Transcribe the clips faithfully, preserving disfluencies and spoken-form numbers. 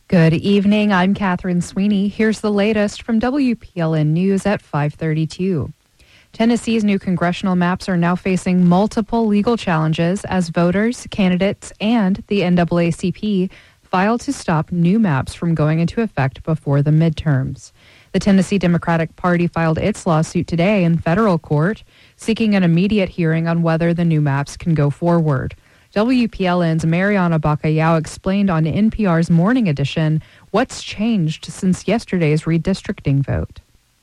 Good evening. I'm Catherine Sweeney. Here's the latest from W P L N News at five thirty-two. Tennessee's new congressional maps are now facing multiple legal challenges as voters, candidates, and the N double A C P file to stop new maps from going into effect before the midterms. The Tennessee Democratic Party filed its lawsuit today in federal court, seeking an immediate hearing on whether the new maps can go forward. W P L N's Mariana Bacallao explained on N P R's Morning Edition what's changed since yesterday's redistricting vote.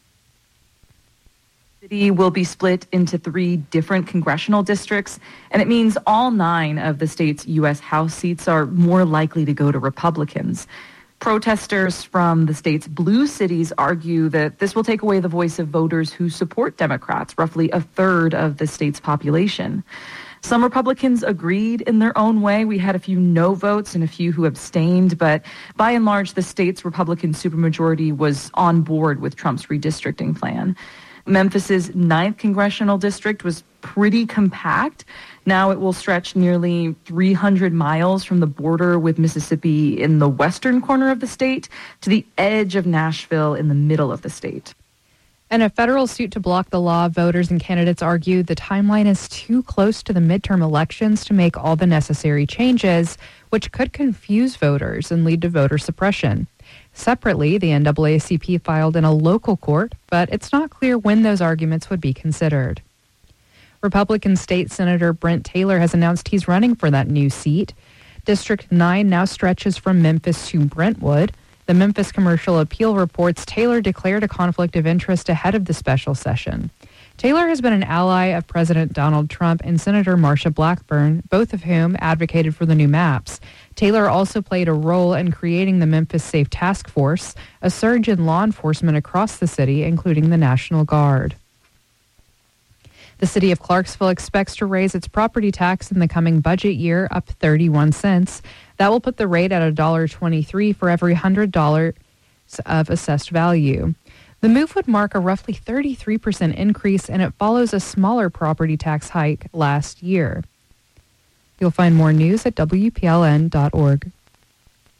The city will be split into three different congressional districts, and it means all nine of the state's U S House seats are more likely to go to Republicans. Protesters from the state's blue cities argue that this will take away the voice of voters who support Democrats, roughly a third of the state's population. Some Republicans agreed in their own way. We had a few no votes and a few who abstained, but by and large, the state's Republican supermajority was on board with Trump's redistricting plan. Memphis's ninth congressional district was pretty compact. Now it will stretch nearly three hundred miles from the border with Mississippi in the western corner of the state to the edge of Nashville in the middle of the state. In a federal suit to block the law, voters and candidates argued the timeline is too close to the midterm elections to make all the necessary changes, which could confuse voters and lead to voter suppression. Separately, the N double A C P filed in a local court, but it's not clear when those arguments would be considered. Republican State Senator Brent Taylor has announced he's running for that new seat. District nine now stretches from Memphis to Brentwood. The Memphis Commercial Appeal reports Taylor declared a conflict of interest ahead of the special session. Taylor has been an ally of President Donald Trump and Senator Marsha Blackburn, both of whom advocated for the new maps. Taylor also played a role in creating the Memphis Safe Task Force, a surge in law enforcement across the city, including the National Guard. The city of Clarksville expects to raise its property tax in the coming budget year up thirty-one cents. That will put the rate at one dollar and twenty-three cents for every one hundred dollars of assessed value. The move would mark a roughly thirty-three percent increase, and it follows a smaller property tax hike last year. You'll find more news at W P L N dot org.